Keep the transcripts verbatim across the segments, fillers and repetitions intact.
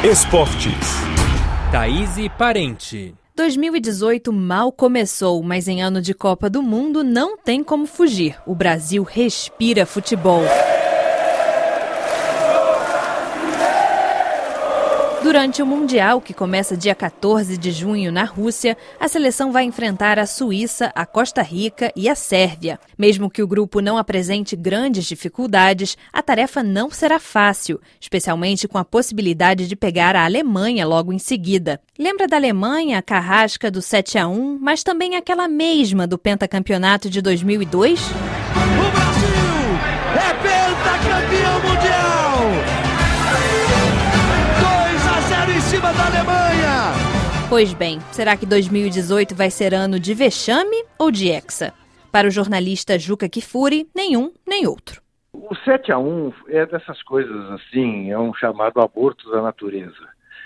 Esportes. Thaís Parente. dois mil e dezoito mal começou, mas em ano de Copa do Mundo não tem como fugir. O Brasil respira futebol. Durante o Mundial, que começa dia quatorze de junho na Rússia, a seleção vai enfrentar a Suíça, a Costa Rica e a Sérvia. Mesmo que o grupo não apresente grandes dificuldades, a tarefa não será fácil, especialmente com a possibilidade de pegar a Alemanha logo em seguida. Lembra da Alemanha, a carrasca do sete a um, mas também aquela mesma do pentacampeonato de dois mil e dois? O Brasil é pentacampeão mundial! Em cima da Alemanha! Pois bem, será que dois mil e dezoito vai ser ano de vexame ou de hexa? Para o jornalista Juca Kfouri, nenhum nem outro. O sete a um é dessas coisas assim, é um chamado aborto da natureza.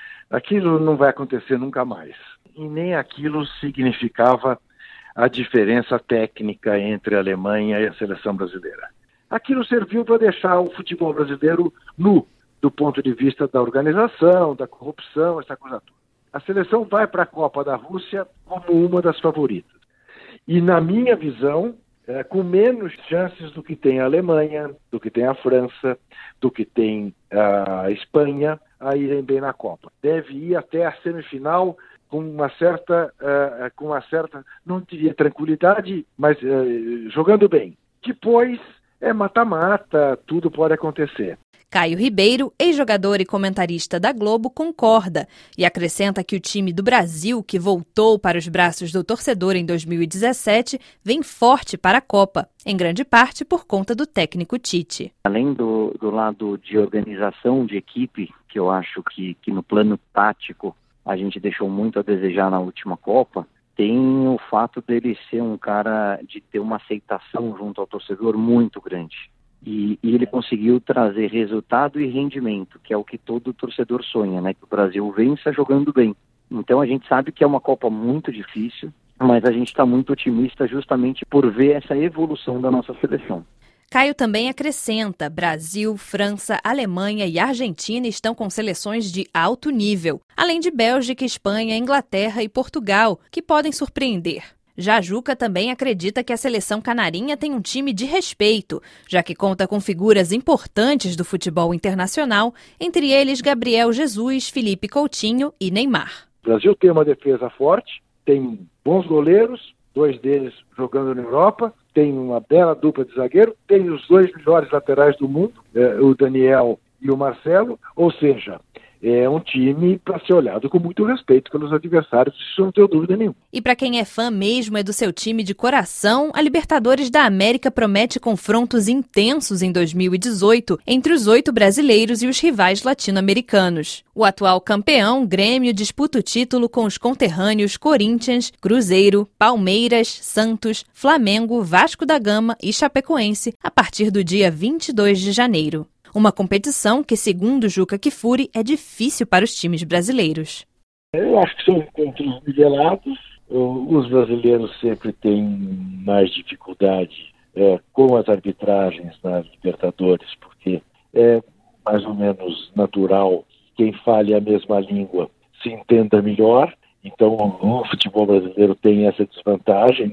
Aquilo não vai acontecer nunca mais. E nem aquilo significava a diferença técnica entre a Alemanha e a seleção brasileira. Aquilo serviu para deixar o futebol brasileiro nu, do ponto de vista da organização, da corrupção, essa coisa toda. A seleção vai para a Copa da Rússia como uma das favoritas. E, na minha visão, é, com menos chances do que tem a Alemanha, do que tem a França, do que tem a Espanha a irem bem na Copa. Deve ir até a semifinal com uma certa, uh, com uma certa, não diria tranquilidade, mas uh, jogando bem. Depois é mata-mata, tudo pode acontecer. Caio Ribeiro, ex-jogador e comentarista da Globo, concorda e acrescenta que o time do Brasil, que voltou para os braços do torcedor em dois mil e dezessete, vem forte para a Copa, em grande parte por conta do técnico Tite. Além do, do lado de organização de equipe, que eu acho que, que no plano tático a gente deixou muito a desejar na última Copa, tem o fato dele ser um cara de ter uma aceitação junto ao torcedor muito grande. E, e ele conseguiu trazer resultado e rendimento, que é o que todo torcedor sonha, né? Que o Brasil vença jogando bem. Então a gente sabe que é uma Copa muito difícil, mas a gente está muito otimista justamente por ver essa evolução da nossa seleção. Caio também acrescenta: Brasil, França, Alemanha e Argentina estão com seleções de alto nível, além de Bélgica, Espanha, Inglaterra e Portugal, que podem surpreender. Já Juca também acredita que a seleção canarinha tem um time de respeito, já que conta com figuras importantes do futebol internacional, entre eles Gabriel Jesus, Felipe Coutinho e Neymar. O Brasil tem uma defesa forte, tem bons goleiros, dois deles jogando na Europa, tem uma bela dupla de zagueiro, tem os dois melhores laterais do mundo, eh, o Daniel e o Marcelo, ou seja, é um time para ser olhado com muito respeito pelos adversários, isso não tenho dúvida nenhuma. E para quem é fã mesmo é do seu time de coração, a Libertadores da América promete confrontos intensos em dois mil e dezoito entre os oito brasileiros e os rivais latino-americanos. O atual campeão, Grêmio, disputa o título com os conterrâneos Corinthians, Cruzeiro, Palmeiras, Santos, Flamengo, Vasco da Gama e Chapecoense a partir do dia vinte e dois de janeiro. Uma competição que, segundo Juca Kfouri, é difícil para os times brasileiros. Eu acho que são encontros nivelados. Os brasileiros sempre têm mais dificuldade é, com as arbitragens nas Libertadores, porque é mais ou menos natural quem fale a mesma língua se entenda melhor. Então o futebol brasileiro tem essa desvantagem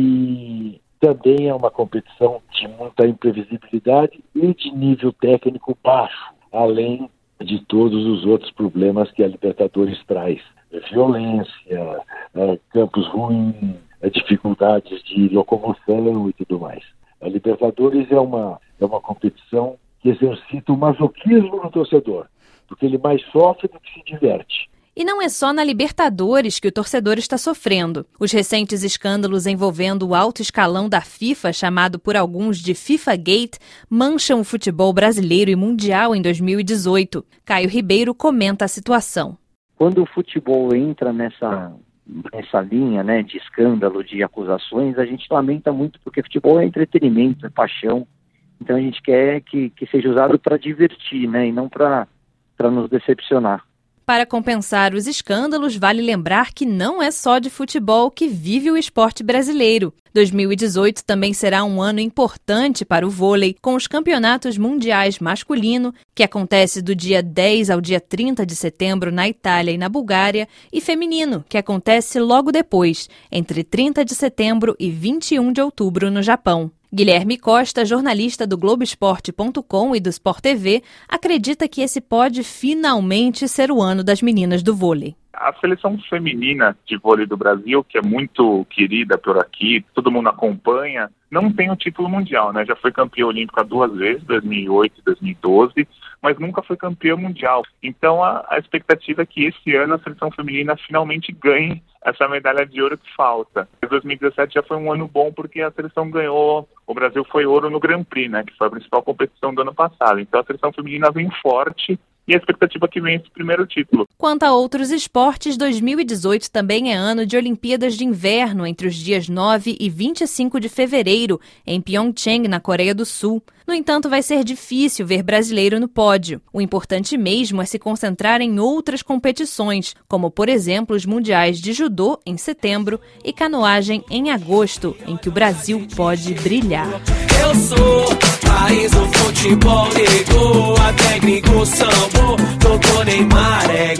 e também é uma competição de muita imprevisibilidade e de nível técnico baixo, além de todos os outros problemas que a Libertadores traz. Violência, campos ruins, dificuldades de locomoção e tudo mais. A Libertadores é uma, é uma competição que exercita o masoquismo no torcedor, porque ele mais sofre do que se diverte. E não é só na Libertadores que o torcedor está sofrendo. Os recentes escândalos envolvendo o alto escalão da FIFA, chamado por alguns de FIFAgate, mancham o futebol brasileiro e mundial em dois mil e dezoito. Caio Ribeiro comenta a situação. Quando o futebol entra nessa, nessa linha, né, de escândalo, de acusações, a gente lamenta muito porque futebol é entretenimento, é paixão. Então a gente quer que, que seja usado para divertir, né, e não para nos decepcionar. Para compensar os escândalos, vale lembrar que não é só de futebol que vive o esporte brasileiro. dois mil e dezoito também será um ano importante para o vôlei, com os campeonatos mundiais masculino, que acontece do dia dez ao dia trinta de setembro na Itália e na Bulgária, e feminino, que acontece logo depois, entre trinta de setembro e vinte e um de outubro no Japão. Guilherme Costa, jornalista do Globo Esporte ponto com e do Sport T V, acredita que esse pode finalmente ser o ano das meninas do vôlei. A seleção feminina de vôlei do Brasil, que é muito querida por aqui, todo mundo acompanha, não tem o título mundial, né? Já foi campeã olímpica duas vezes, dois mil e oito e dois mil e doze, mas nunca foi campeã mundial. Então a, a expectativa é que esse ano a seleção feminina finalmente ganhe essa medalha de ouro que falta. dois mil e dezessete já foi um ano bom porque a seleção ganhou, o Brasil foi ouro no Grand Prix, né? Que foi a principal competição do ano passado. Então a seleção feminina vem forte. E a expectativa que vem esse primeiro título. Quanto a outros esportes, dois mil e dezoito também é ano de Olimpíadas de Inverno, entre os dias nove e vinte e cinco de fevereiro, em Pyeongchang, na Coreia do Sul. No entanto, vai ser difícil ver brasileiro no pódio. O importante mesmo é se concentrar em outras competições, como, por exemplo, os mundiais de judô, em setembro, e canoagem, em agosto, em que o Brasil pode brilhar. Eu sou país do futebol, ligou a técnico sambo, tocou Neymar, é